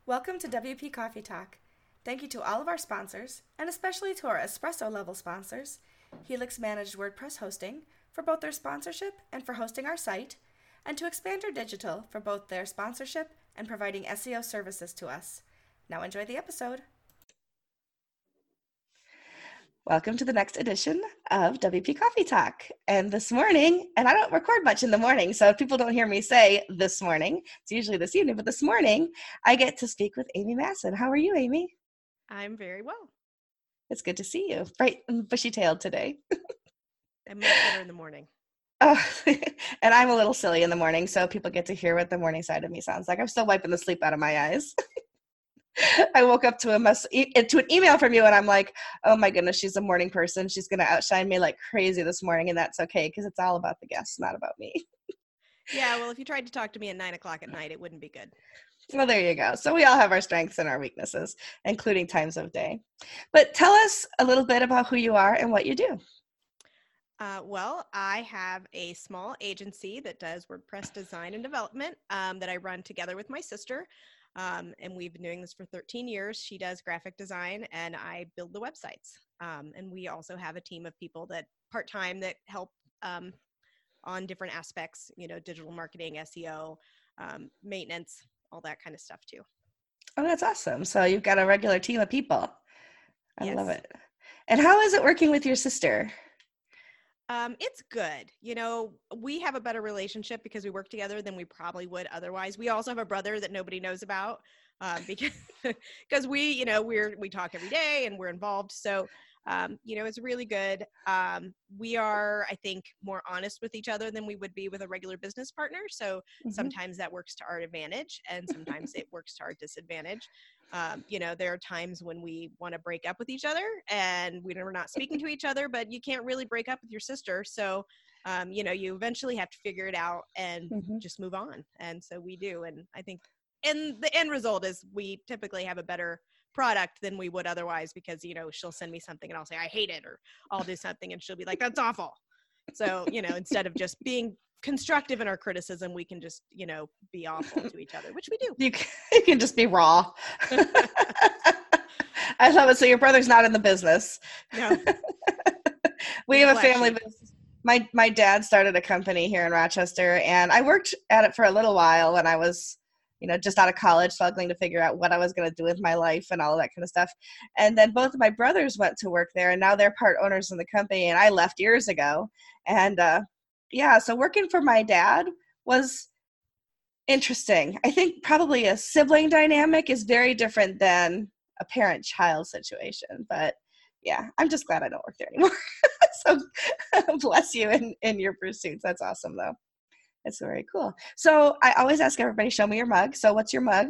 Welcome to WP Coffee Talk. Thank you to all of our sponsors, and especially to our espresso level sponsors, Helix Managed WordPress Hosting, for both their sponsorship and for hosting our site, and to Expander Digital for both their sponsorship and providing SEO services to us. Now enjoy the episode. Welcome to the next edition of WP Coffee Talk. And this morning, and I don't record much in the morning, so if people don't hear me say this morning, it's usually this evening, but this morning, I get to speak with Amy Masson. How are you, Amy? I'm very well. It's good to see you. Bright and bushy-tailed today. I'm much better in the morning. Oh, and I'm a little silly in the morning, so people get to hear what the morning side of me sounds like. I'm still wiping the sleep out of my eyes. I woke up to to an email from you, and I'm like, oh my goodness, she's a morning person. She's going to outshine me like crazy this morning, and that's okay because it's all about the guests, not about me. Yeah, well, if you tried to talk to me at 9 o'clock at night, it wouldn't be good. Well, there you go. So we all have our strengths and our weaknesses, including times of day. But tell us a little bit about who you are and what you do. Well, I have a small agency that does WordPress design and development that I run together with my sister. And we've been doing this for 13 years. She does graphic design and I build the websites. And we also have a team of people that part-time that help on different aspects, digital marketing, SEO, maintenance, all that kind of stuff too. Oh, that's awesome. So you've got a regular team of people. I Yes. love it. And how is it working with your sister? It's good. We have a better relationship because we work together than we probably would otherwise. We also have a brother that nobody knows about because we talk every day and we're involved. So, it's really good. We are, I think, more honest with each other than we would be with a regular business partner. So sometimes that works to our advantage and sometimes it works to our disadvantage. There are times when we want to break up with each other and we're not speaking to each other, but you can't really break up with your sister. So, you eventually have to figure it out and just move on. And so we do. And I think, and the end result is we typically have a better product than we would otherwise because, she'll send me something and I'll say, I hate it, or I'll do something and she'll be like, that's awful. So, instead of just being constructive in our criticism, we can just, be awful to each other, which we do. You can just be raw. I love it. So your brother's not in the business. No. We have a family business. My dad started a company here in Rochester, and I worked at it for a little while when I was, just out of college, struggling to figure out what I was going to do with my life and all of that kind of stuff. And then both of my brothers went to work there, and now they're part owners in the company, and I left years ago. And so working for my dad was interesting. I think probably a sibling dynamic is very different than a parent-child situation. But yeah, I'm just glad I don't work there anymore. So bless you in your pursuits. That's awesome, though. It's very cool. So I always ask everybody, show me your mug. So what's your mug?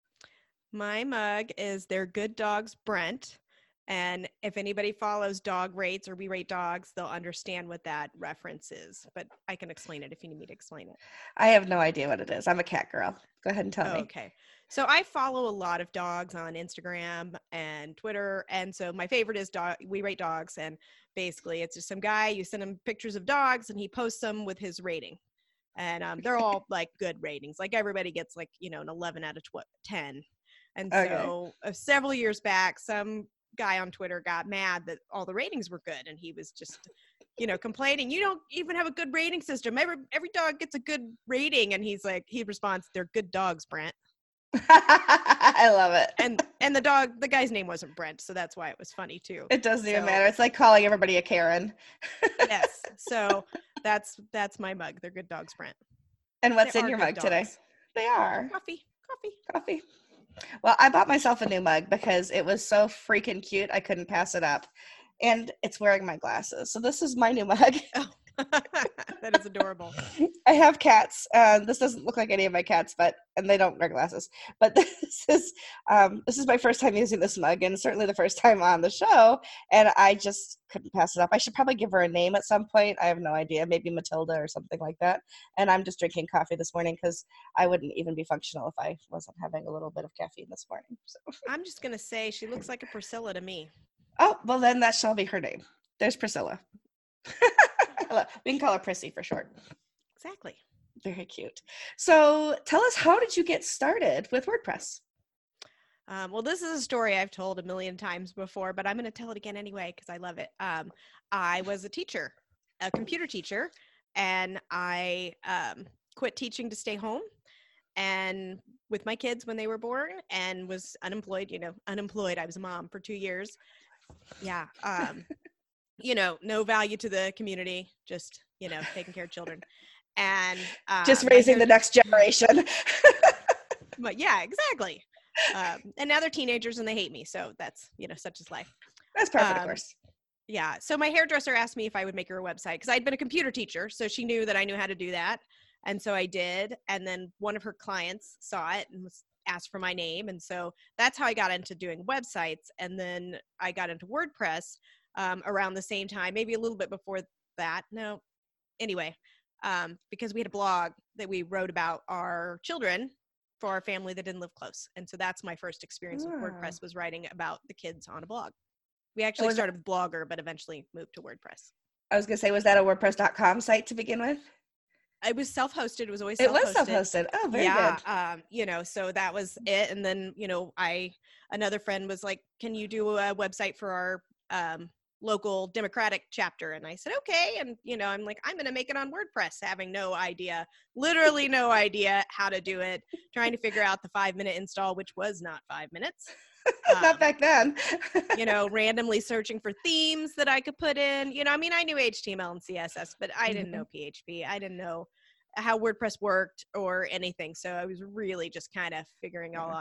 My mug is They're Good Dogs Brent. And if anybody follows Dog Rates or We Rate Dogs, they'll understand what that reference is. But I can explain it if you need me to explain it. I have no idea what it is. I'm a cat girl. Go ahead and tell me. Okay. So I follow a lot of dogs on Instagram and Twitter. And so my favorite is We Rate Dogs. And basically it's just some guy, you send him pictures of dogs and he posts them with his rating. And they're all like good ratings. Like everybody gets like, an 11 out of 10. And so several years back, some guy on Twitter got mad that all the ratings were good. And he was just, complaining, you don't even have a good rating system. Every dog gets a good rating. And he responds, they're good dogs, Brent. I love it. And the guy's name wasn't Brent, so that's why it was funny too. It doesn't even matter. It's like calling everybody a Karen. Yes. So that's my mug. They're good dogs, Brent. And what's in your mug today? They are. Coffee. Well, I bought myself a new mug because it was so freaking cute. I couldn't pass it up. And it's wearing my glasses. So this is my new mug. Oh. That is adorable. I have cats. This doesn't look like any of my cats, and they don't wear glasses. But this is my first time using this mug, and certainly the first time on the show. And I just couldn't pass it up. I should probably give her a name at some point. I have no idea. Maybe Matilda or something like that. And I'm just drinking coffee this morning because I wouldn't even be functional if I wasn't having a little bit of caffeine this morning. So I'm just gonna say she looks like a Priscilla to me. Oh, well then that shall be her name. There's Priscilla. We can call her Prissy for short. Exactly. Very cute. So tell us, how did you get started with WordPress? Well, this is a story I've told a million times before, but I'm going to tell it again anyway because I love it. I was a teacher, a computer teacher, and I quit teaching to stay home and with my kids when they were born, and was unemployed. Unemployed. I was a mom for 2 years. Yeah. No value to the community, just taking care of children, and just raising the next generation. But yeah, exactly. And now they're teenagers and they hate me. So that's, such is life. That's perfect, of course. Yeah. So my hairdresser asked me if I would make her a website because I'd been a computer teacher. So she knew that I knew how to do that. And so I did. And then one of her clients saw it and asked for my name. And so that's how I got into doing websites. And then I got into WordPress around the same time, maybe a little bit before that. No. Anyway, because we had a blog that we wrote about our children for our family that didn't live close. And so that's my first experience with WordPress, was writing about the kids on a blog. We actually started with Blogger, but eventually moved to WordPress. I was going to say, was that a WordPress.com site to begin with? It was self-hosted. It was always self-hosted. It was self-hosted. Oh, very good. So that was it. And then, another friend was like, can you do a website for our local Democratic chapter? And I said, okay. And, I'm like, I'm going to make it on WordPress, having literally no idea how to do it, trying to figure out the 5-minute install, which was not 5 minutes. Not back then. Randomly searching for themes that I could put in. I knew HTML and CSS, but I didn't know PHP. I didn't know how WordPress worked or anything. So I was really just kind of figuring it all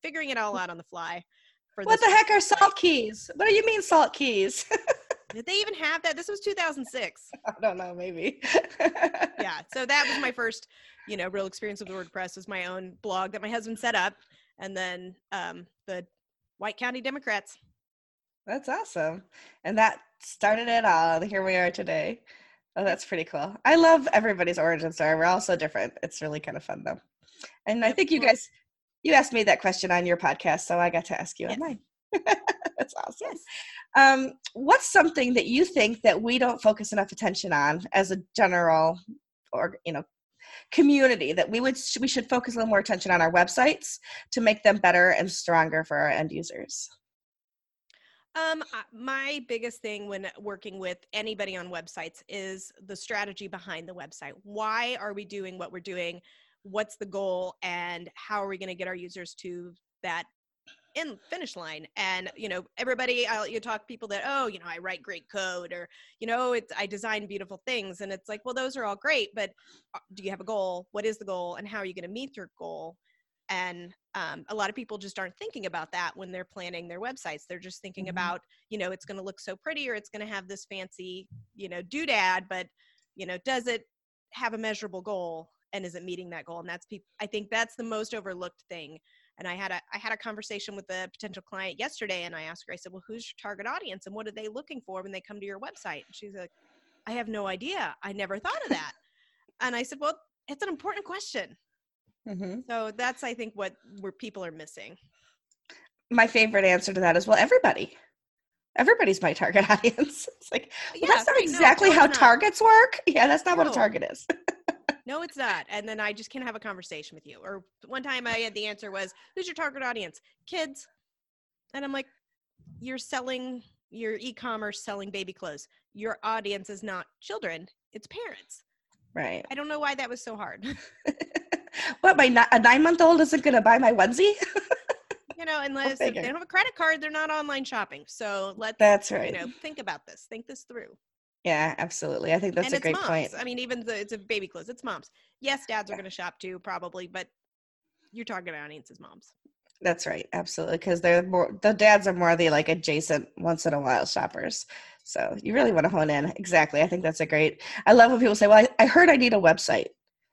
out on the fly. What the heck are salt keys? What do you mean salt keys? Did they even have that? This was 2006. I don't know, maybe. Yeah. So that was my first, real experience with WordPress, was my own blog that my husband set up. And then the White County Democrats. That's awesome. And that started it all. Here we are today. Oh, that's pretty cool. I love everybody's origin story. We're all so different. It's really kind of fun, though. And I think you asked me that question on your podcast, so I got to ask you on mine. That's awesome. Yes. What's something that you think that we don't focus enough attention on as a general, or community, that we should focus a little more attention on our websites to make them better and stronger for our end users? My biggest thing when working with anybody on websites is the strategy behind the website. Why are we doing what we're doing? What's the goal, and how are we going to get our users to that in finish line? And everybody, you talk to people that, I write great code, or I design beautiful things, and it's like, well, those are all great, but do you have a goal? What is the goal, and how are you going to meet your goal? And a lot of people just aren't thinking about that when they're planning their websites. They're just thinking about, it's going to look so pretty, or it's going to have this fancy, doodad, but does it have a measurable goal, and is it meeting that goal? And I think that's the most overlooked thing. And I had a conversation with a potential client yesterday, and I asked her, I said, well, who's your target audience, and what are they looking for when they come to your website? And she's like, I have no idea. I never thought of that. And I said, well, it's an important question. So that's, I think, where people are missing. My favorite answer to that is, well, everybody's my target audience. It's like, well, that's not exactly how targets work. Yeah, that's not what a target is. No, it's not. And then I just can't have a conversation with you. Or one time I had the answer was, who's your target audience? Kids. And I'm like, you're e-commerce selling baby clothes. Your audience is not children, it's parents. Right. I don't know why that was so hard. What, a 9-month-old isn't going to buy my onesie? Unless if they don't have a credit card, they're not online shopping. So that's right. Think about this. Think this through. Yeah, absolutely. I think that's a great point. I mean, even it's a baby clothes. It's moms. Yes, dads are going to shop too, probably, but your target audience is moms. That's right. Absolutely. Because the dads are more the adjacent once in a while shoppers. So you really want to hone in. Exactly. I think that's I love when people say, well, I heard I need a website.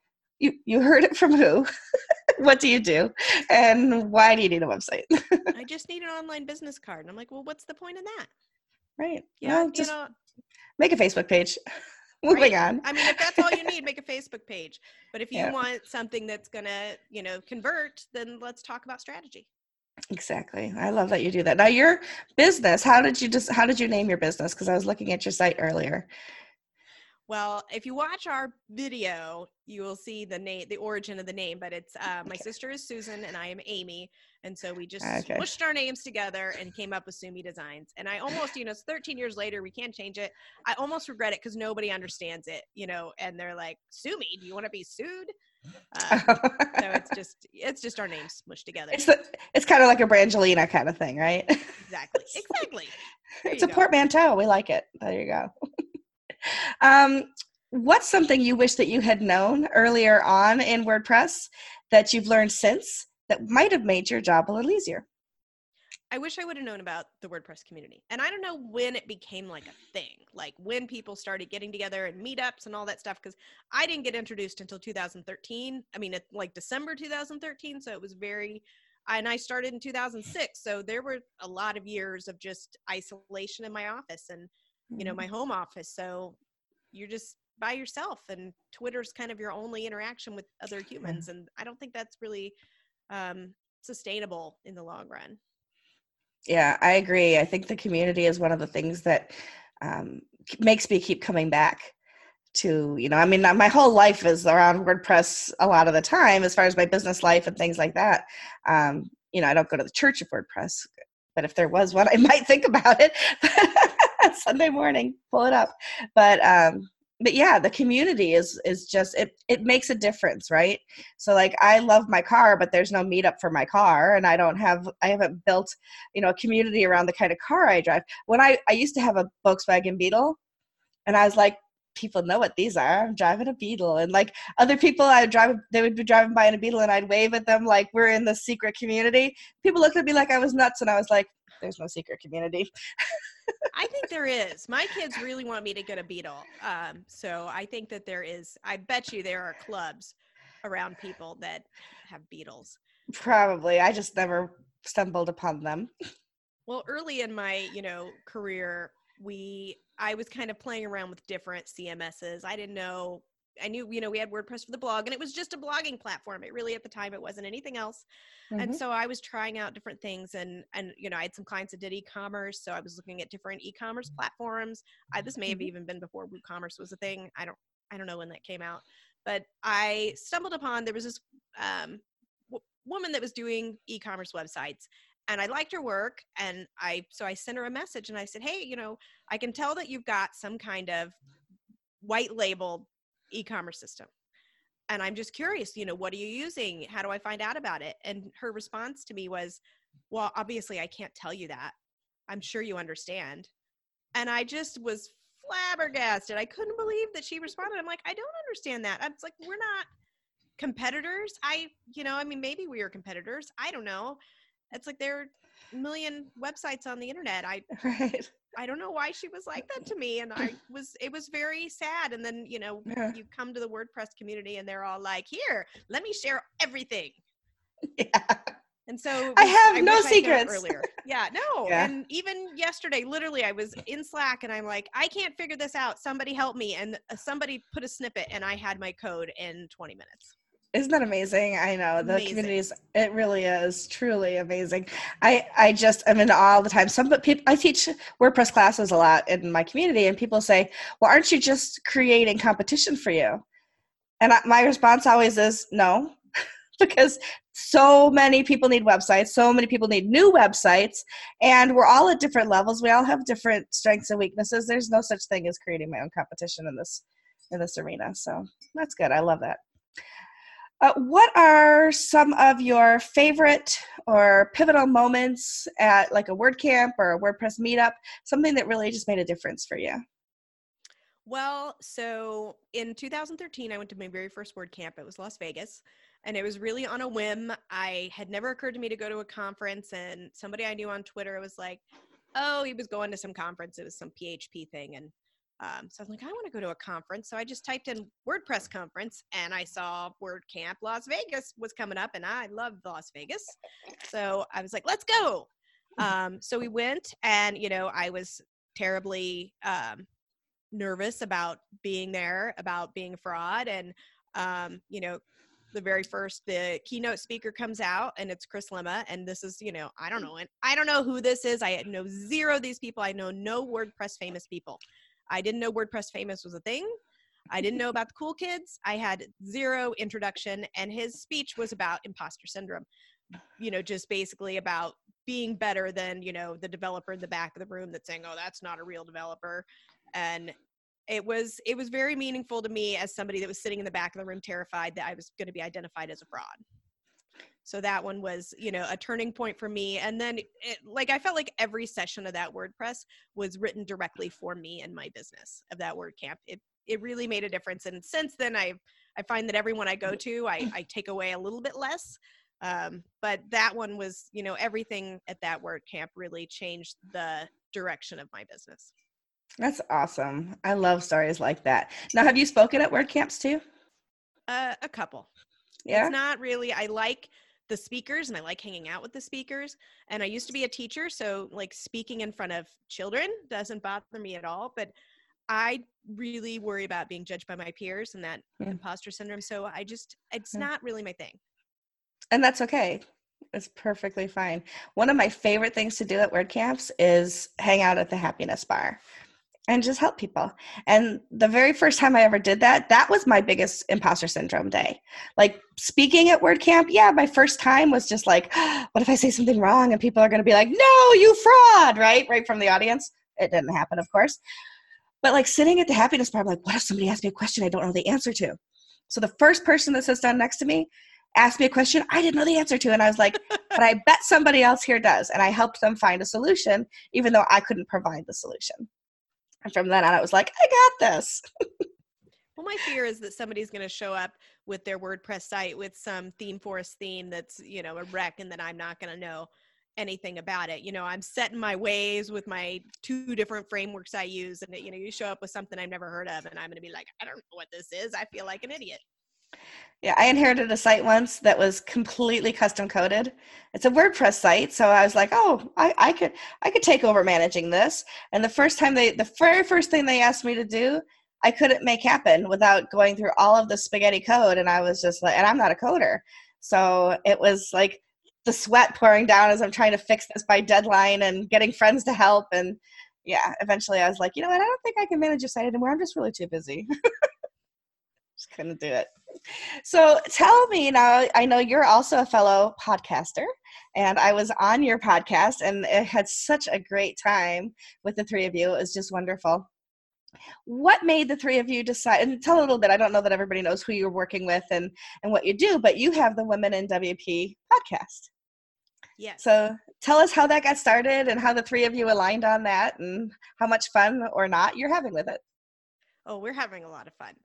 You heard it from who? What do you do? And why do you need a website? I just need an online business card. And I'm like, well, what's the point in that? Right. Yeah. Well, just make a Facebook page. Moving on. I mean, if that's all you need, make a Facebook page. But if you want something that's going to, convert, then let's talk about strategy. Exactly. I love that you do that. Now, your business, how did you name your business? Because I was looking at your site earlier. Well, if you watch our video, you will see the name, the origin of the name, but it's my sister is Susan and I am Amy. And so we just smushed our names together and came up with Sumi Designs. And I almost, it's 13 years later, we can't change it. I almost regret it because nobody understands it, and they're like, Sumi, do you want to be sued? So it's just our names smushed together. It's kind of like a Brangelina kind of thing, right? Exactly. It's a portmanteau. We like it. There you go. What's something you wish that you had known earlier on in WordPress that you've learned since that might have made your job a little easier? I wish I would have known about the WordPress community. And I don't know when it became like a thing, like when people started getting together and meetups and all that stuff, because I didn't get introduced until 2013. I mean, like December 2013. So it was and I started in 2006. So there were a lot of years of just isolation in my office and, my home office. So you're just by yourself, and Twitter's kind of your only interaction with other humans. And I don't think that's really sustainable in the long run. Yeah, I agree. I think the community is one of the things that makes me keep coming back to, my whole life is around WordPress a lot of the time, as far as my business life and things like that. I don't go to the Church of WordPress, but if there was one, I might think about it. Sunday morning, pull it up. But yeah, the community is just, it makes a difference, right? So like, I love my car, but there's no meetup for my car, and I haven't built, a community around the kind of car I drive. When I used to have a Volkswagen Beetle, and I was like, people know what these are. I'm driving a Beetle. And like other people they would be driving by in a Beetle, and I'd wave at them like we're in the secret community. People looked at me like I was nuts, and I was like, there's no secret community. I think there is. My kids really want me to get a Beetle. So I think that there is. I bet you there are clubs around people that have Beetles. Probably. I just never stumbled upon them. Well, early in my, career, I was kind of playing around with different CMSs. I knew, we had WordPress for the blog, and it was just a blogging platform. It really, at the time, it wasn't anything else. Mm-hmm. And so I was trying out different things, and I had some clients that did e-commerce. So I was looking at different e-commerce platforms. This may have even been before WooCommerce was a thing. I don't know when that came out, but I stumbled upon, there was this woman that was doing e-commerce websites, and I liked her work. And so I sent her a message, and I said, hey, I can tell that you've got some kind of white labeled e-commerce system, and I'm just curious, what are you using? How do I find out about it? And her response to me was, well, obviously I can't tell you that. I'm sure you understand. And I just was flabbergasted. I couldn't believe that she responded. I'm like, I don't understand that. I was like, we're not competitors. Maybe we are competitors. I don't know. It's like there are a million websites on the internet. I don't know why she was like that to me. And it was very sad. And then, you come to the WordPress community, and they're all like, here, let me share everything. Yeah. And so I have no secrets. Earlier. Yeah, no. Yeah. And even yesterday, literally, I was in Slack, and I'm like, I can't figure this out. Somebody help me. And somebody put a snippet, and I had my code in 20 minutes. Isn't that amazing? I know the communities. It really is truly amazing. I just am in awe all the time. I teach WordPress classes a lot in my community, and people say, "Well, aren't you just creating competition for you?" And my response always is no, because so many people need websites. So many people need new websites, and we're all at different levels. We all have different strengths and weaknesses. There's no such thing as creating my own competition in this arena. So that's good. I love that. What are some of your favorite or pivotal moments at like a WordCamp or a WordPress meetup, something that really just made a difference for you? Well, so in 2013, I went to my very first WordCamp. It was Las Vegas, and it was really on a whim. I had never occurred to me to go to a conference, and somebody I knew on Twitter was like, oh, he was going to some conference. It was some PHP thing, and so I was like, I want to go to a conference. So I just typed in WordPress conference, and I saw WordCamp Las Vegas was coming up, and I love Las Vegas. So I was like, let's go. So we went, and, I was terribly nervous about being there, about being a fraud. And, the keynote speaker comes out, and it's Chris Lema. And this is, I don't know who this is. I know zero of these people. I know no WordPress famous people. I didn't know WordPress famous was a thing. I didn't know about the cool kids. I had zero introduction, and his speech was about imposter syndrome, just basically about being better than, the developer in the back of the room that's saying, oh, that's not a real developer. And it was very meaningful to me as somebody that was sitting in the back of the room terrified that I was going to be identified as a fraud. So that one was, a turning point for me. And then I felt like every session of that WordPress was written directly for me and my business of that WordCamp. It really made a difference. And since then I find that everyone I go to, I take away a little bit less. But that one was, everything at that WordCamp really changed the direction of my business. That's awesome. I love stories like that. Now, have you spoken at WordCamps too? A couple. Yeah. It's not really, I like the speakers and I like hanging out with the speakers. And I used to be a teacher. So speaking in front of children doesn't bother me at all, but I really worry about being judged by my peers and that imposter syndrome. So it's not really my thing. And that's okay. It's perfectly fine. One of my favorite things to do at WordCamps is hang out at the happiness bar and just help people. And the very first time I ever did that, that was my biggest imposter syndrome day. Speaking at WordCamp, my first time was just what if I say something wrong and people are going to be like, no, you fraud, right from the audience. It didn't happen, of course. But sitting at the happiness bar, I'm like, what if somebody asks me a question I don't know the answer to? So the first person that sits down next to me asked me a question I didn't know the answer to. And I was like, but I bet somebody else here does. And I helped them find a solution, even though I couldn't provide the solution. And from then on, I was like, I got this. Well, my fear is that somebody's going to show up with their WordPress site with some ThemeForest theme that's, a wreck, and that I'm not going to know anything about it. I'm set in my ways with my 2 different frameworks I use. And, you show up with something I've never heard of, and I'm going to be like, I don't know what this is. I feel like an idiot. Yeah, I inherited a site once that was completely custom coded. It's a WordPress site, so I was like, "Oh, I could take over managing this." And the very first thing they asked me to do, I couldn't make happen without going through all of the spaghetti code. And I was just like, and I'm not a coder, so it was like the sweat pouring down as I'm trying to fix this by deadline and getting friends to help. And eventually I was like, you know what? I don't think I can manage a site anymore. I'm just really too busy. Just couldn't do it. So tell me now, I know you're also a fellow podcaster, and I was on your podcast and it had such a great time with the 3 of you. It was just wonderful. What made the 3 of you decide, and tell a little bit, I don't know that everybody knows who you're working with and what you do, but you have the Women in WP podcast. Yes. So tell us how that got started and how the 3 of you aligned on that and how much fun or not you're having with it. Oh, we're having a lot of fun.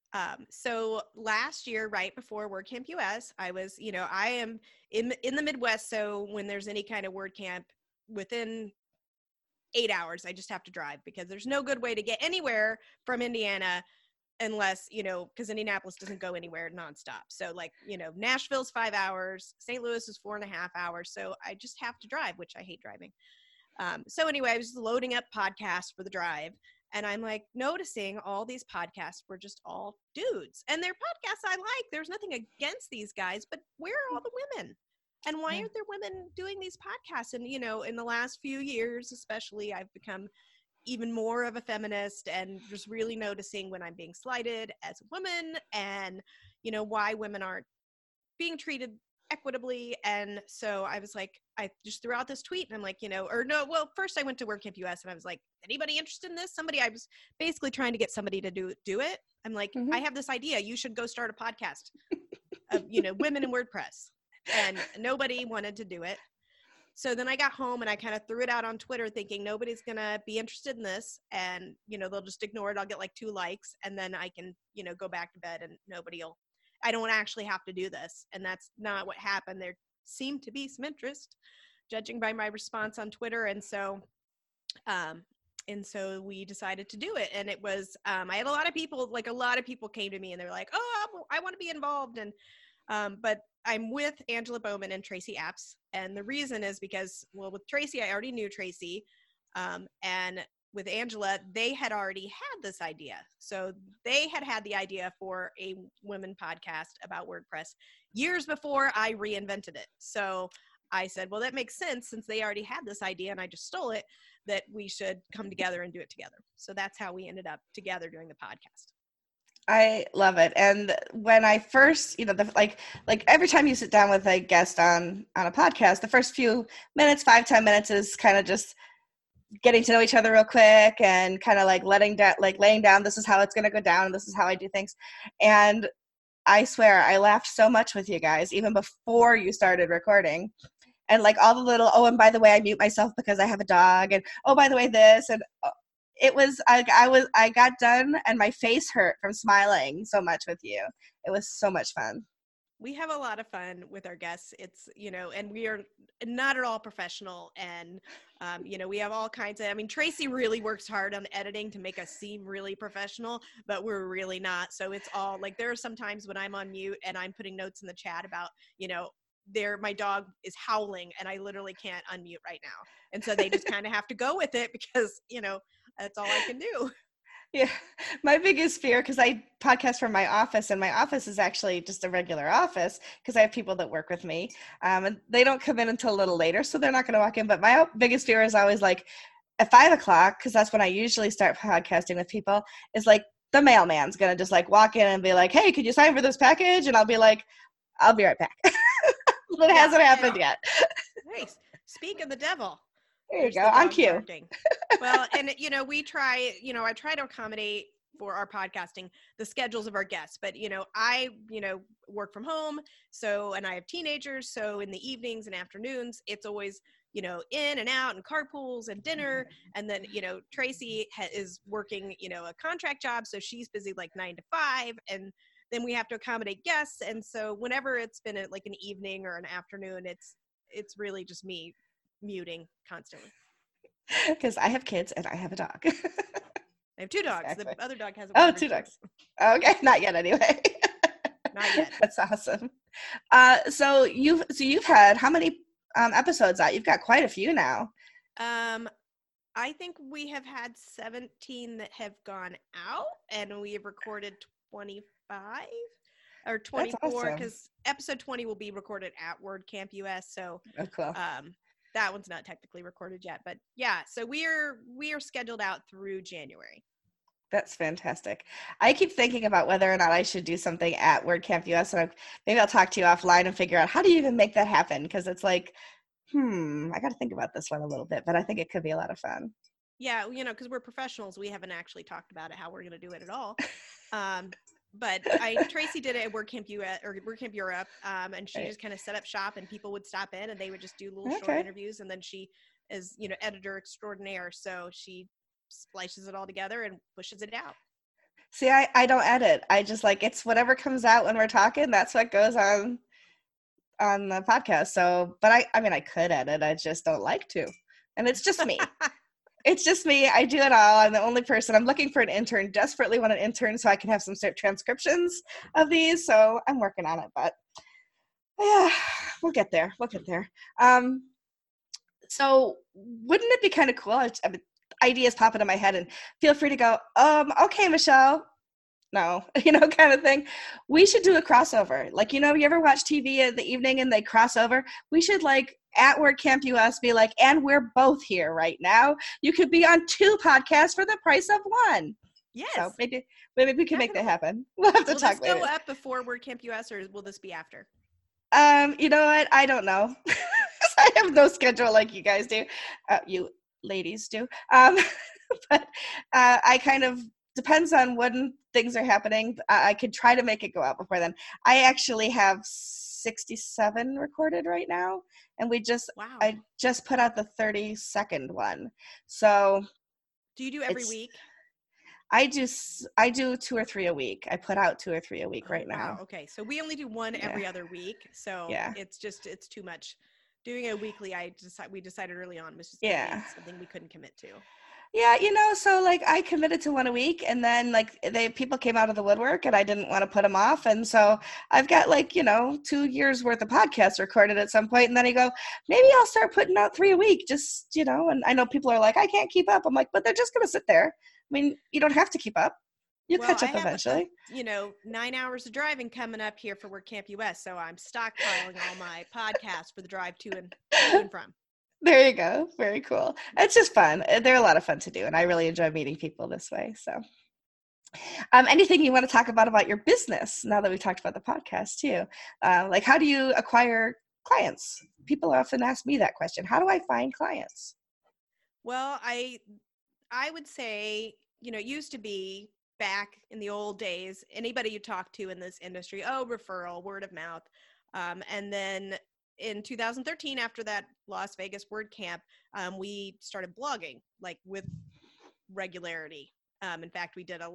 So last year, right before WordCamp US, I was, I am in the Midwest. So when there's any kind of WordCamp within 8 hours, I just have to drive because there's no good way to get anywhere from Indiana unless, because Indianapolis doesn't go anywhere nonstop. So Nashville's 5 hours, St. Louis is 4.5 hours. So I just have to drive, which I hate driving. So anyway, I was loading up podcasts for the drive. And I'm noticing all these podcasts were just all dudes. And they're podcasts I like. There's nothing against these guys, but where are all the women? And why aren't there women doing these podcasts? And, in the last few years, especially, I've become even more of a feminist and just really noticing when I'm being slighted as a woman and, why women aren't being treated equitably. And so I was like, I just threw out this tweet and I'm like, first I went to WordCamp US and I was like, anybody interested in this? I was basically trying to get somebody to do it. I'm like, I have this idea. You should go start a podcast of, women in WordPress. And nobody wanted to do it. So then I got home and I kind of threw it out on Twitter thinking nobody's going to be interested in this. And, they'll just ignore it. I'll get 2 likes and then I can, go back to bed and I don't actually have to do this. And that's not what happened. There seemed to be some interest, judging by my response on Twitter. And so we decided to do it. And it was, I had a lot of people came to me and they were like, oh, I want to be involved. And, but I'm with Angela Bowman and Tracy Apps. And the reason is because, with Tracy, I already knew Tracy. And with Angela, they had already had this idea. So they had the idea for a women podcast about WordPress years before I reinvented it. So I said, well, that makes sense since they already had this idea and I just stole it, that we should come together and do it together. So that's how we ended up together doing the podcast. I love it. And when I first, like every time you sit down with a guest on a podcast, the first few minutes, 5-10 minutes is kind of just getting to know each other real quick and kind of like laying down, this is how it's going to go down, and this is how I do things. And I swear I laughed so much with you guys even before you started recording. And like all the little, oh, and by the way, I mute myself because I have a dog, and oh, by the way, this, and it was, I got done and my face hurt from smiling so much with you. It was so much fun. We have a lot of fun with our guests. It's, and we are not at all professional. And, we have all kinds of, Tracy really works hard on editing to make us seem really professional, but we're really not. So it's all like, there are some times when I'm on mute and I'm putting notes in the chat about, my dog is howling and I literally can't unmute right now. And so they just kind of have to go with it because, that's all I can do. Yeah. My biggest fear, because I podcast from my office, and my office is actually just a regular office because I have people that work with me, and they don't come in until a little later, so they're not going to walk in. But my biggest fear is always like at 5:00, because that's when I usually start podcasting with people, is like the mailman's going to just like walk in and be like, hey, could you sign for this package? And I'll be like, I'll be right back. It hasn't happened yet. Nice. Speak of the devil. There you go. On cue. Well, and we try, I try to accommodate for our podcasting the schedules of our guests, but I work from home, so, and I have teenagers, so in the evenings and afternoons it's always in and out and carpools and dinner, and then Tracy is working a contract job, so she's busy like 9 to 5, and then we have to accommodate guests, and so whenever it's been like an evening or an afternoon, it's really just me muting constantly. Because I have kids and I have a dog. I have 2 dogs. Exactly. The other dog has a 2 dogs. Okay, not yet anyway. Not yet. That's awesome. So you've had how many episodes out? You've got quite a few now. I think we have had 17 that have gone out, and we have recorded 25 or 24 because episode 20 will be recorded at WordCamp US. So cool. That one's not technically recorded yet, but yeah, so we are scheduled out through January. That's fantastic. I keep thinking about whether or not I should do something at WordCamp US, and maybe I'll talk to you offline and figure out how do you even make that happen, because it's like, I got to think about this one a little bit, but I think it could be a lot of fun. Yeah, because we're professionals, we haven't actually talked about it, how we're going to do it at all. But Tracy did it at WordCamp US or WordCamp Europe, and she just kind of set up shop, and people would stop in and they would just do little short interviews, and then she is editor extraordinaire, so she splices it all together and pushes it out. See, I don't edit. I just like, it's whatever comes out when we're talking, that's what goes on the podcast. So, but I could edit, I just don't like to, and it's just me. It's just me. I do it all. I'm the only person. I'm looking for an intern, desperately want an intern so I can have some transcriptions of these. So I'm working on it, but yeah, we'll get there. So wouldn't it be kind of cool? Ideas pop into my head, and feel free to go, okay, Michelle. No, kind of thing. We should do a crossover. Like, you ever watch TV in the evening and they cross over? We should, like, at WordCamp US be like, and we're both here right now. You could be on 2 podcasts for the price of 1. Yes. So maybe we can make that happen. We'll have to talk later. Will this go up before WordCamp US, or will this be after? You know what? I don't know. I have no schedule like you guys do. You ladies do. But I kind of, depends on when things are happening. I could try to make it go out before then. I actually have 67 recorded right now, and I just put out the 32nd one. So do you do every week? I do 2 or 3 a week. I put out 2 or 3 a week right now. Wow. Okay, so we only do 1 every other week. So it's too much. Doing a weekly, we decided early on was just something we couldn't commit to. Yeah, so like I committed to 1 a week, and then like people came out of the woodwork, and I didn't want to put them off, and so I've got like 2 years worth of podcasts recorded at some point, and then I go, maybe I'll start putting out 3 a week, just and I know people are like, I can't keep up. I'm like, but they're just gonna sit there. I mean, you don't have to keep up. You'll catch up eventually. 9 hours of driving coming up here for WordCamp US, so I'm stockpiling all my podcasts for the drive to and from. There you go. Very cool. It's just fun. They're a lot of fun to do, and I really enjoy meeting people this way. So Anything you want to talk about your business now that we've talked about the podcast too? Like, how do you acquire clients? People often ask me that question. How do I find clients? Well, I would say, it used to be back in the old days, anybody you talk to in this industry, oh, referral, word of mouth. And then in 2013, after that Las Vegas WordCamp, we started blogging like with regularity. In fact, we did a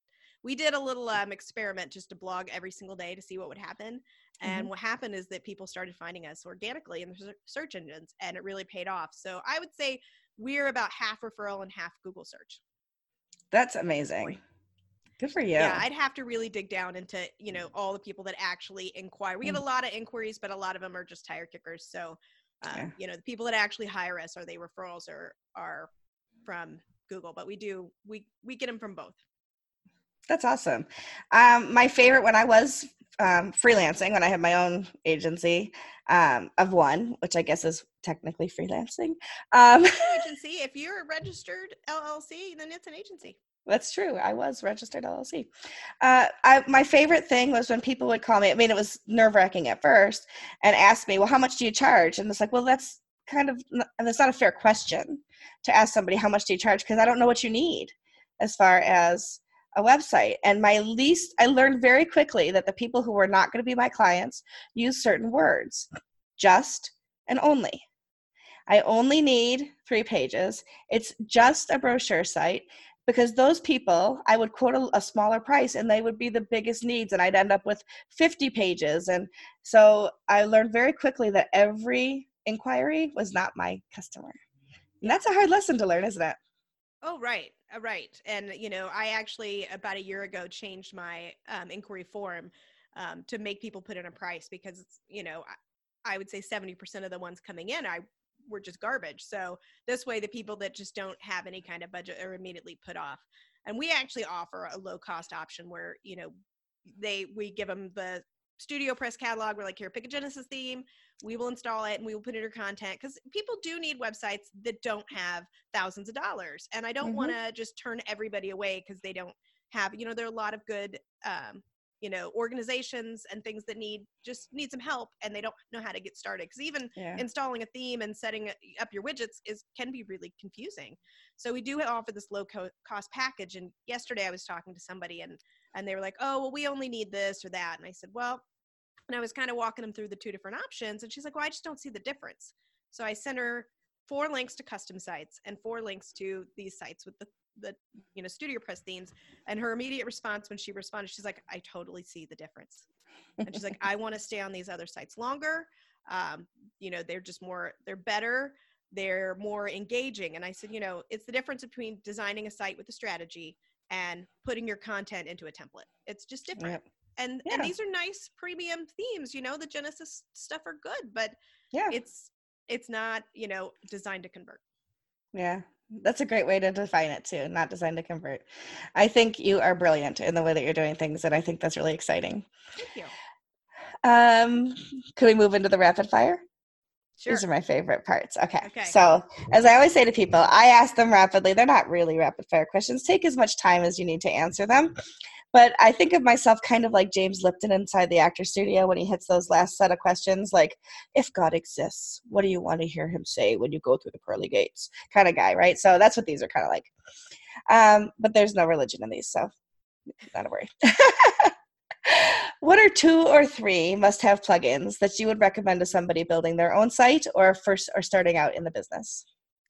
little experiment just to blog every single day to see what would happen. And what happened is that people started finding us organically in the search engines, and it really paid off. So I would say we're about half referral and half Google search. That's amazing. Good for you. Yeah, I'd have to really dig down into, all the people that actually inquire. We get a lot of inquiries, but a lot of them are just tire kickers. So, the people that actually hire us, are they referrals or are from Google? But we get them from both. That's awesome. My favorite when I was freelancing, when I had my own agency of one, which I guess is technically freelancing. Agency. If you're a registered LLC, then it's an agency. That's true. I was registered LLC. My favorite thing was when people would call me. I mean, it was nerve-wracking at first, and ask me, well, how much do you charge? And it's like, well, that's that's not a fair question to ask somebody, how much do you charge? Because I don't know what you need as far as a website. And I learned very quickly that the people who were not going to be my clients use certain words, just and only. I only need 3 pages. It's just a brochure site, because those people, I would quote a smaller price and they would be the biggest needs, and I'd end up with 50 pages. And so I learned very quickly that every inquiry was not my customer. And that's a hard lesson to learn, isn't it? Oh, right. Right. And, I actually about a year ago changed my inquiry form to make people put in a price, because, I would say 70% of the ones coming in, were just garbage. So this way, the people that just don't have any kind of budget are immediately put off. And we actually offer a low cost option where, we give them the StudioPress catalog. We're like, here, pick a Genesis theme. We will install it and we will put in your content, because people do need websites that don't have thousands of dollars. And I don't want to just turn everybody away because they don't have, there are a lot of good, organizations and things that need some help, and they don't know how to get started, because even installing a theme and setting up your widgets can be really confusing. So we do offer this low cost package. And yesterday I was talking to somebody and they were like, oh, well, we only need this or that. And I said, well, and I was kind of walking them through the 2 different options, and she's like, well, I just don't see the difference. So I sent her 4 links to custom sites and 4 links to these sites with the StudioPress themes. And her immediate response when she responded, she's like, I totally see the difference. And she's like, I want to stay on these other sites longer. They're better. They're more engaging. And I said, it's the difference between designing a site with a strategy and putting your content into a template. It's just different. Yep. And these are nice premium themes, the Genesis stuff are good, but it's not, designed to convert. Yeah. That's a great way to define it too. Not designed to convert. I think you are brilliant in the way that you're doing things, and I think that's really exciting. Thank you. Could we move into the rapid fire? Sure. These are my favorite parts. Okay. So as I always say to people, I ask them rapidly. They're not really rapid fire questions. Take as much time as you need to answer them. But I think of myself kind of like James Lipton inside the actor studio when he hits those last set of questions, like, if God exists, what do you want to hear him say when you go through the pearly gates? Kind of guy, right? So that's what these are kind of like. But there's no religion in these, so not a worry. What are 2 or 3 must-have plugins that you would recommend to somebody building their own site or starting out in the business?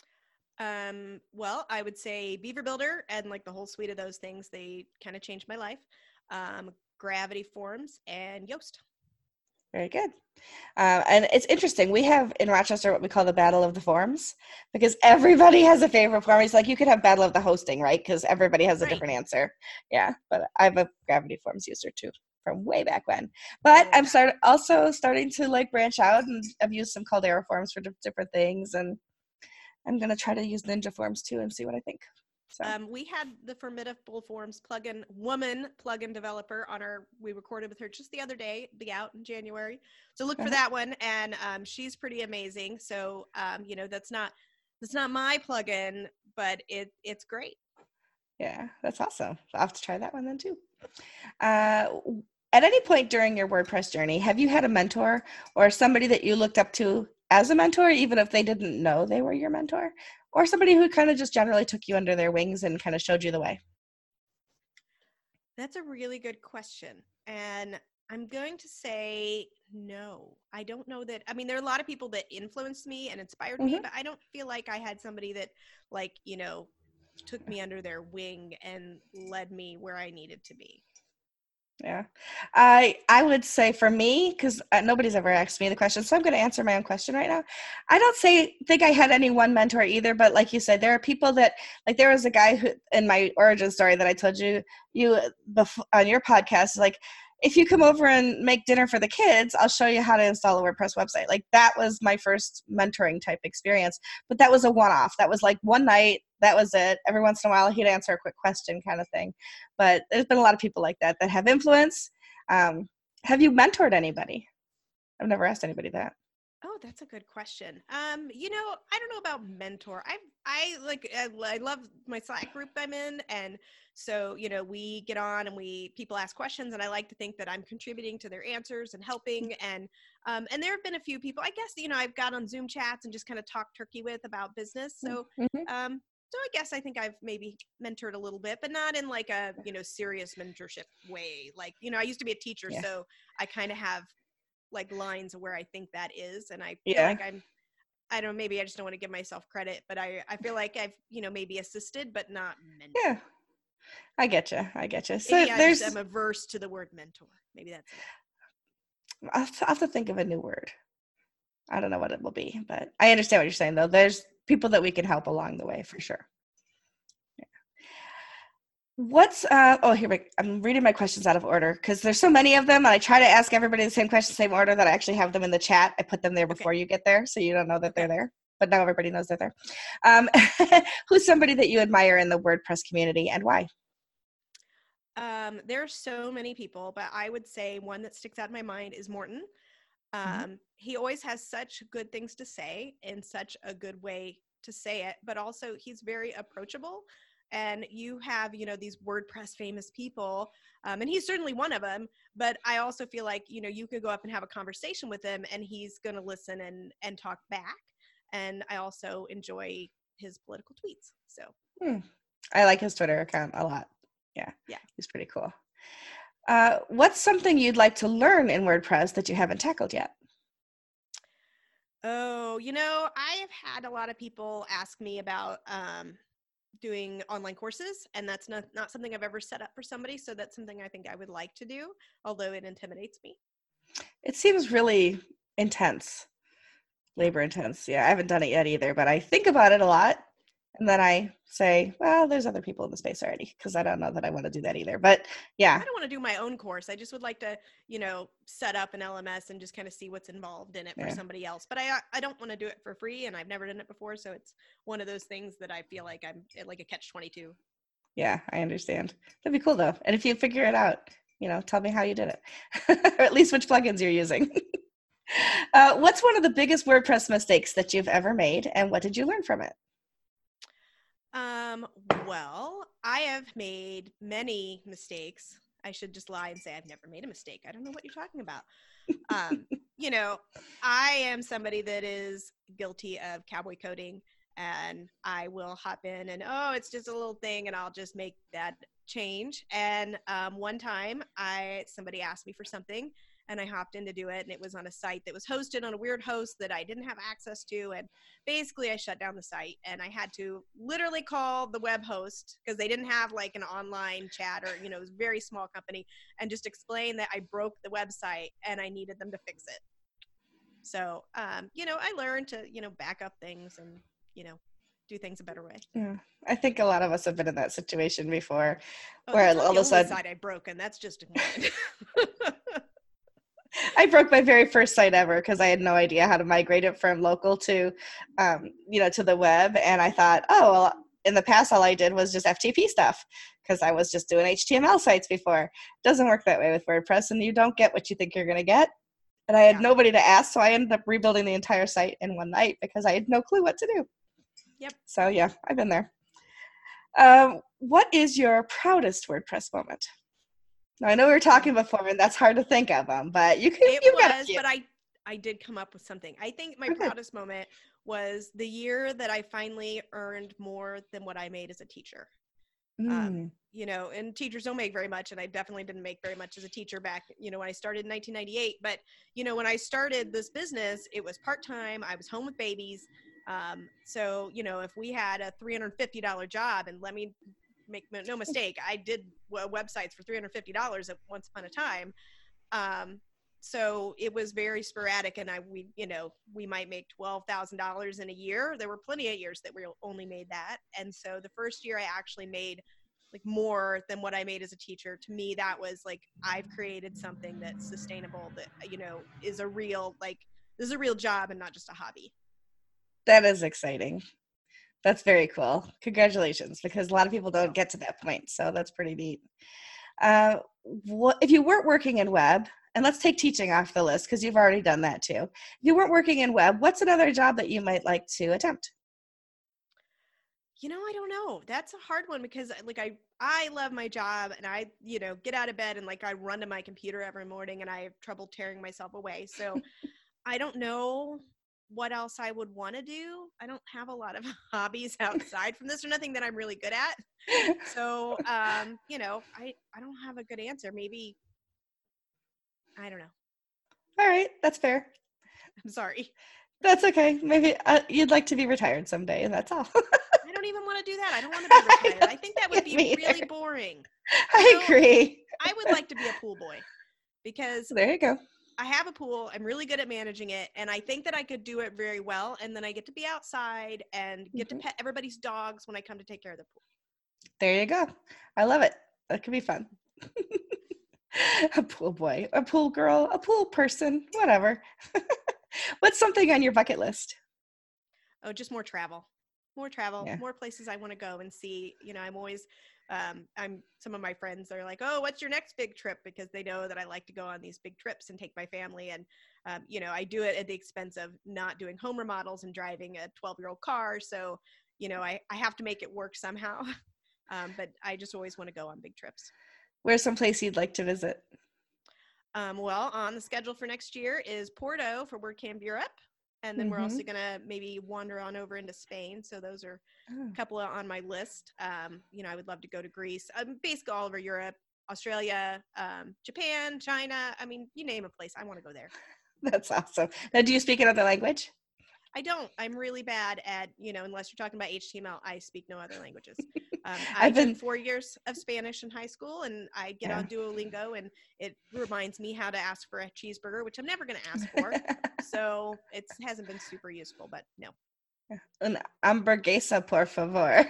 Well, I would say Beaver Builder and like the whole suite of those things. They kind of changed my life. Gravity Forms and Yoast. Very good. And it's interesting. We have in Rochester what we call the Battle of the Forms, because everybody has a favorite form. It's like you could have Battle of the Hosting, right? Because everybody has a different answer. Yeah, but I'm a Gravity Forms user too from way back when. But I'm also starting to like branch out, and I've used some Caldera Forms for different things, and I'm going to try to use Ninja Forms too and see what I think. So. We had the Formidable Forms plugin developer we recorded with her just the other day, be out in January. So look for that one. And she's pretty amazing. So, that's not my plugin, but it's great. Yeah, that's awesome. I'll have to try that one then too. Uh, at any point during your WordPress journey, have you had a mentor or somebody that you looked up to as a mentor, even if they didn't know they were your mentor, or somebody who kind of just generally took you under their wings and kind of showed you the way? That's a really good question. And I'm going to say no. I don't know that. I mean, there are a lot of people that influenced me and inspired me, Hmm. but I don't feel like I had somebody that, like, took me under their wing and led me where I needed to be. Yeah, I would say for me, because nobody's ever asked me the question, so I'm going to answer my own question right now. I don't think I had any one mentor either, but like you said, there are people that, like, there was a guy who in my origin story that I told you before on your podcast, like, if you come over and make dinner for the kids, I'll show you how to install a WordPress website. Like, that was my first mentoring type experience, but that was a one-off. That was like one night. That was it. Every once in a while, he'd answer a quick question kind of thing. But there's been a lot of people like that have influence. Have you mentored anybody? I've never asked anybody that. Oh, that's a good question. I don't know about mentor. I love my Slack group I'm in, and so we get on and people ask questions, and I like to think that I'm contributing to their answers and helping. And there have been a few people, I guess, I've got on Zoom chats and just kind of talked turkey with about business. So Mm-hmm. so I guess I think I've maybe mentored a little bit, but not in like a serious mentorship way. Like I used to be a teacher, Yeah. so I kind of have like lines of where I think that is. And I feel Yeah. like I don't know, maybe I just don't want to give myself credit, but I feel like I've, maybe assisted, but not mentored. Yeah. I get you. I get you. So Maybe I just am there's, averse to the word mentor. Maybe that's it. I'll have to think of a new word. I don't know what it will be, but I understand what you're saying though. There's people that we can help along the way for sure. What's oh, I'm reading my questions out of order because there's so many of them, and I try to ask everybody the same question, same order, that I actually have them in the chat. I put them there Okay. before you get there, so you don't know that Okay. they're there, but now everybody knows they're there. Who's somebody that you admire in the WordPress community and why? There are so many people, but I would say one that sticks out in my mind is Morton. Mm-hmm. He always has such good things to say in such a good way to say it, but also he's very approachable. And you have, these WordPress famous people, and he's certainly one of them. But I also feel like, you could go up and have a conversation with him, and he's going to listen and talk back. And I also enjoy his political tweets. So, I like his Twitter account a lot. Yeah, yeah. he's pretty cool. What's something you'd like to learn in WordPress that you haven't tackled yet? Oh, I have had a lot of people ask me about doing online courses, and that's not something I've ever set up for somebody. So that's something I think I would like to do, although it intimidates me. It seems really intense, Yeah. labor intense. Yeah, I haven't done it yet either, but I think about it a lot. And then I say, well, there's other people in the space already, because I don't know that I want to do that either. But yeah. I don't want to do my own course. I just would like to, set up an LMS and just kind of see what's involved in it for somebody else. But I don't want to do it for free, and I've never done it before. So it's one of those things that I feel like I'm like a catch-22. Yeah, I understand. That'd be cool though. And if you figure it out, tell me how you did it, or at least which plugins you're using. What's one of the biggest WordPress mistakes that you've ever made, and what did you learn from it? Well, I have made many mistakes. I should just lie and say I've never made a mistake. I don't know what you're talking about. Um, I am somebody that is guilty of cowboy coding, and I will hop in and, oh, it's just a little thing, and I'll just make that change. And one time somebody asked me for something, and I hopped in to do it, and it was on a site that was hosted on a weird host that I didn't have access to. And basically I shut down the site, and I had to literally call the web host because they didn't have like an online chat, or, it was a very small company, and just explain that I broke the website and I needed them to fix it. So, I learned to, back up things and, do things a better way. Yeah, I think a lot of us have been in that situation before, where that's all of a sudden site I've broken. That's just one. I broke my very first site ever because I had no idea how to migrate it from local to, to the web. And I thought, oh, well, in the past, all I did was just FTP stuff because I was just doing HTML sites before. It doesn't work that way with WordPress, and you don't get what you think you're going to get. And I had nobody to ask, so I ended up rebuilding the entire site in one night because I had no clue what to do. Yep. So yeah, I've been there. What is your proudest WordPress moment? Now, I know we were talking before, and that's hard to think of them, but you've got a few. But I did come up with something. I think my Okay. proudest moment was the year that I finally earned more than what I made as a teacher. You know, and teachers don't make very much, and I definitely didn't make very much as a teacher back, you know, when I started in 1998. But, you know, when I started this business, it was part-time. I was home with babies. So, you know, if we had a $350 job, and let me make no mistake, I did websites for $350 at once upon a time. So it was very sporadic, and we might make $12,000 in a year. There were plenty of years that we only made that. And so the first year I actually made like more than what I made as a teacher. To me, that was like, I've created something that's sustainable, that, you know, is a real, like, this is a real job and not just a hobby. That is exciting. That's very cool. Congratulations, because a lot of people don't get to that point. So that's pretty neat. What if you weren't working in web, and let's take teaching off the list because you've already done that too. If you weren't working in web, what's another job that you might like to attempt? You know, I don't know. That's a hard one because like I love my job, and I, you know, get out of bed and like I run to my computer every morning, and I have trouble tearing myself away. So I don't know what else I would want to do. I don't have a lot of hobbies outside from this, or nothing that I'm really good at. So, you know, I don't have a good answer. Maybe, I don't know. All right, that's fair. I'm sorry. That's okay. Maybe you'd like to be retired someday, and that's all. I don't even want to do that. I don't want to be retired. I think that would be really boring. I agree. I would like to be a pool boy, because there you go. I have a pool. I'm really good at managing it, and I think that I could do it very well. And then I get to be outside and get to pet everybody's dogs when I come to take care of the pool. There you go. I love it. That could be fun. A pool boy, a pool girl, a pool person, whatever. What's something on your bucket list? Oh, just more travel, yeah. More places I want to go and see. You know, I'm always, some of my friends are like, oh, what's your next big trip? Because they know that I like to go on these big trips and take my family. And, you know, I do it at the expense of not doing home remodels and driving a 12-year-old car. So, you know, I have to make it work somehow. But I just always want to go on big trips. Where's some place you'd like to visit? Well, on the schedule for next year is Porto for WordCamp Europe. And then we're also going to maybe wander on over into Spain. So those are a couple on my list. You know, I would love to go to Greece, basically all over Europe, Australia, Japan, China. I mean, you name a place, I want to go there. That's awesome. Now, do you speak another language? I don't. I'm really bad at, you know, unless you're talking about HTML, I speak no other languages. I took 4 years of Spanish in high school, and I get on Duolingo, and it reminds me how to ask for a cheeseburger, which I'm never going to ask for. So it hasn't been super useful, but no. Un hamburguesa, por favor.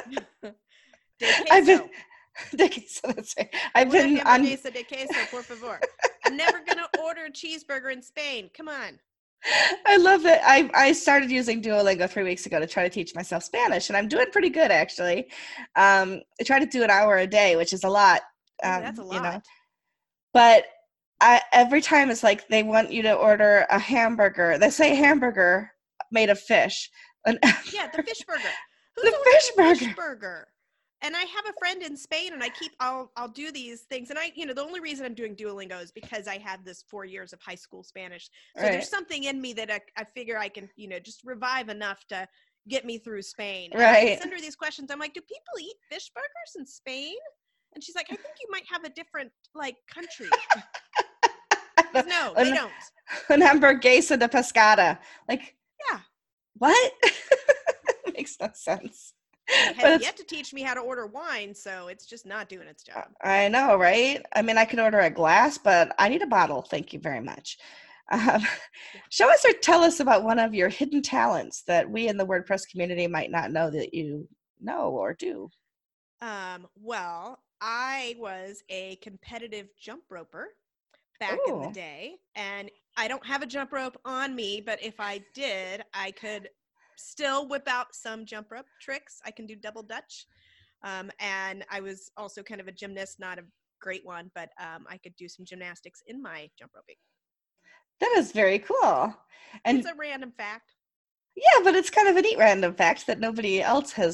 De queso, that's right. I've been hamburguesa de queso, por favor. I'm never going to order a cheeseburger in Spain. Come on. I love it. I started using Duolingo 3 weeks ago to try to teach myself Spanish, and I'm doing pretty good, actually. I try to do an hour a day, which is a lot. That's a lot. You know? But every time it's like they want you to order a hamburger. They say hamburger made of fish. Yeah, the fish burger. Who's the fish burger? And I have a friend in Spain, and I'll do these things. And you know, the only reason I'm doing Duolingo is because I had this 4 years of high school Spanish. So there's something in me that I figure I can, you know, just revive enough to get me through Spain. And I send her these questions. I'm like, do people eat fish burgers in Spain? And she's like, I think you might have a different, like, country. No, they don't. An hamburguesa de pescada. Like, yeah. What? Makes no sense. It has yet to teach me how to order wine, so it's just not doing its job. I know, right? I mean, I can order a glass, but I need a bottle. Thank you very much. Show us or tell us about one of your hidden talents that we in the WordPress community might not know that you know or do. Well, I was a competitive jump roper back in the day, and I don't have a jump rope on me, but if I did, I could still whip out some jump rope tricks. I can do double dutch. And I was also kind of a gymnast, not a great one, but I could do some gymnastics in my jump roping. That is very cool. And it's a random fact. Yeah, but it's kind of a neat random fact that nobody else has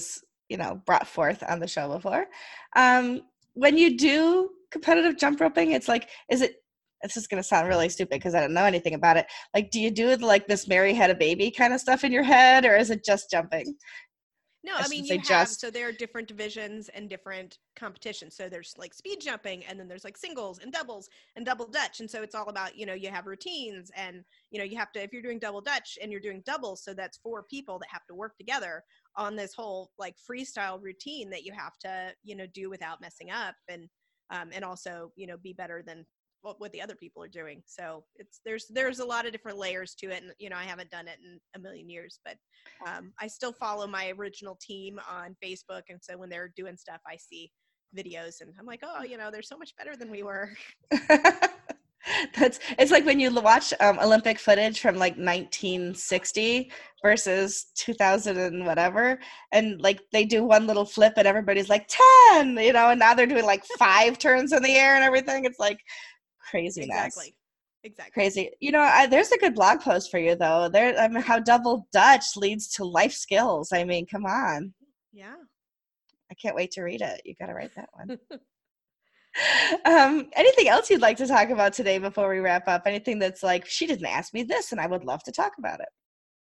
brought forth on the show before. When you do competitive jump roping, it's like, it's just going to sound really stupid because I don't know anything about it. Like, do you do like Miss Mary had a baby kind of stuff in your head, or is it just jumping? No, I mean, so there are different divisions and different competitions. So there's like speed jumping, and then there's like singles and doubles and double Dutch. And so it's all about, you have routines, and, you have to, if you're doing double Dutch and you're doing doubles, so that's 4 people that have to work together on this whole like freestyle routine that you have to, do without messing up, and also, be better than what the other people are doing. So there's a lot of different layers to it, and I haven't done it in a million years, but I still follow my original team on Facebook, and so when they're doing stuff, I see videos, and I'm like, oh, they're so much better than we were. It's like when you watch Olympic footage from like 1960 versus 2000 and whatever, and like they do one little flip and everybody's like 10, and now they're doing like 5 turns in the air and everything. It's like craziness. Exactly. Crazy. There's a good blog post for you though. How double Dutch leads to life skills. I mean, come on. Yeah. I can't wait to read it. You got to write that one. Anything else you'd like to talk about today before we wrap up? Anything that's like, she didn't ask me this and I would love to talk about it?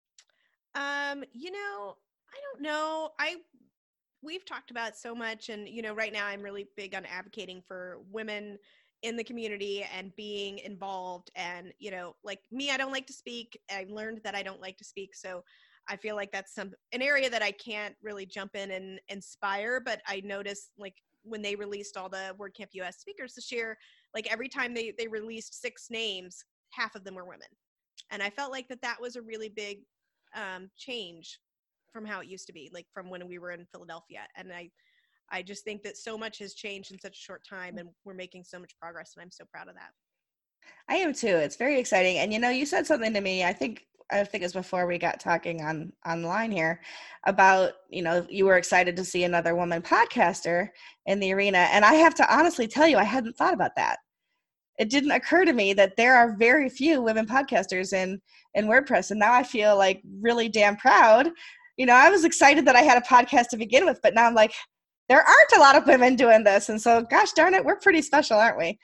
I don't know. We've talked about so much, and right now I'm really big on advocating for women in the community and being involved, and like me, I don't like to speak. I've learned that I don't like to speak, so I feel like that's an area that I can't really jump in and inspire. But I noticed, like, when they released all the WordCamp US speakers this year, like every time they released 6 names, half of them were women, and I felt like that was a really big change from how it used to be, like from when we were in Philadelphia. And I just think that so much has changed in such a short time, and we're making so much progress, and I'm so proud of that. I am too. It's very exciting. And you said something to me, I think it was before we got talking online here about, you were excited to see another woman podcaster in the arena. And I have to honestly tell you, I hadn't thought about that. It didn't occur to me that there are very few women podcasters in WordPress. And now I feel like really damn proud. I was excited that I had a podcast to begin with, but now I'm like, there aren't a lot of women doing this. And so, gosh darn it, we're pretty special, aren't we?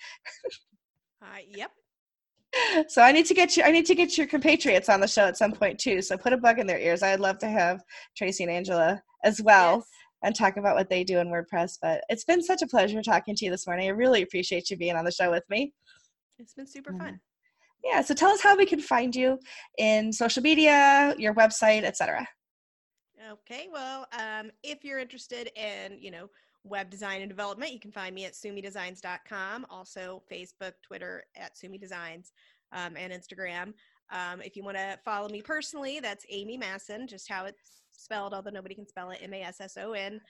Yep. So I need to get your compatriots on the show at some point too. So put a bug in their ears. I'd love to have Tracy and Angela as well. Yes. And talk about what they do in WordPress. But it's been such a pleasure talking to you this morning. I really appreciate you being on the show with me. It's been super fun. Yeah. So tell us how we can find you in social media, your website, etc. Okay. Well, if you're interested in, web design and development, you can find me at sumidesigns.com. Also Facebook, Twitter at sumidesigns, and Instagram. If you want to follow me personally, that's Amy Masson, just how it's spelled, although nobody can spell it, Masson.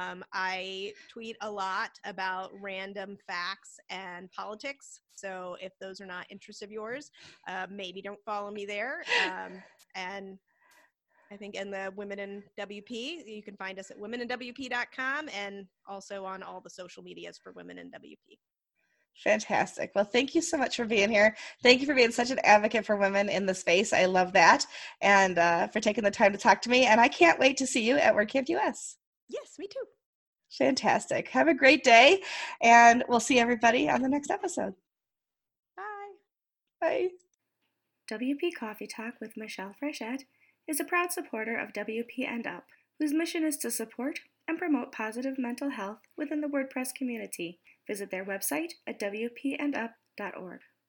I tweet a lot about random facts and politics. So if those are not interests of yours, maybe don't follow me there. And I think in the Women in WP, you can find us at womeninwp.com, and also on all the social medias for Women in WP. Fantastic. Well, thank you so much for being here. Thank you for being such an advocate for women in the space. I love that. And for taking the time to talk to me. And I can't wait to see you at WordCamp US. Yes, me too. Fantastic. Have a great day. And we'll see everybody on the next episode. Bye. Bye. WP Coffee Talk with Michelle Frechette is a proud supporter of WP and Up, whose mission is to support and promote positive mental health within the WordPress community. Visit their website at wpandup.org.